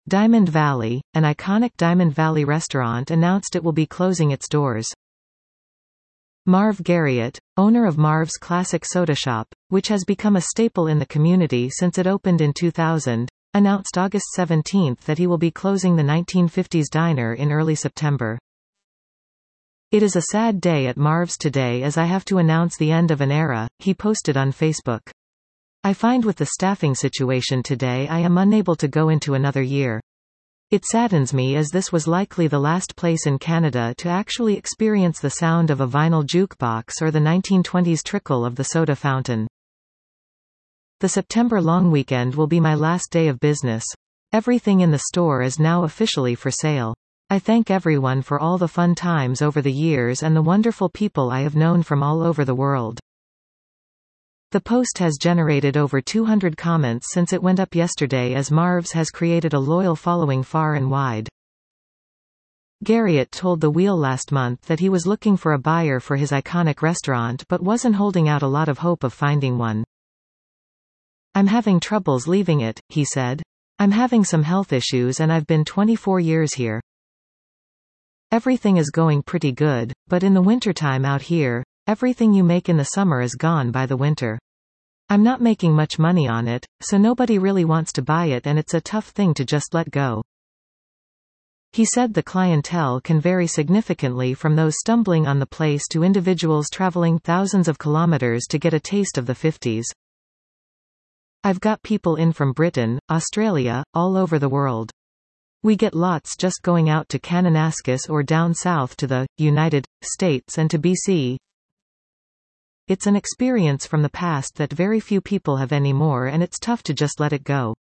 Diamond Valley, an iconic Diamond Valley restaurant announced it will be closing its doors. Marv Garriott, owner of Marv's Classic Soda Shop, which has become a staple in the community since it opened in 2000, announced August 17 that he will be closing the 1950s diner in early September. "It is a sad day at Marv's today as I have to announce the end of an era," he posted on Facebook. "I find with the staffing situation today I am unable to go into another year. It saddens me as this was likely the last place in Canada to actually experience the sound of a vinyl jukebox or the 1920s trickle of the soda fountain. The September long weekend will be my last day of business. Everything in the store is now officially for sale. I thank everyone for all the fun times over the years and the wonderful people I have known from all over the world." The post has generated over 200 comments since it went up yesterday as Marv's has created a loyal following far and wide. Garriott told The Wheel last month that he was looking for a buyer for his iconic restaurant but wasn't holding out a lot of hope of finding one. "I'm having troubles leaving it," he said. "I'm having some health issues and I've been 24 years here. Everything is going pretty good, but in the wintertime out here, everything you make in the summer is gone by the winter. I'm not making much money on it, so nobody really wants to buy it and it's a tough thing to just let go." He said the clientele can vary significantly from those stumbling on the place to individuals traveling thousands of kilometers to get a taste of the 50s. "I've got people in from Britain, Australia, all over the world. We get lots just going out to Kananaskis or down south to the United States and to BC. It's an experience from the past that very few people have anymore and it's tough to just let it go."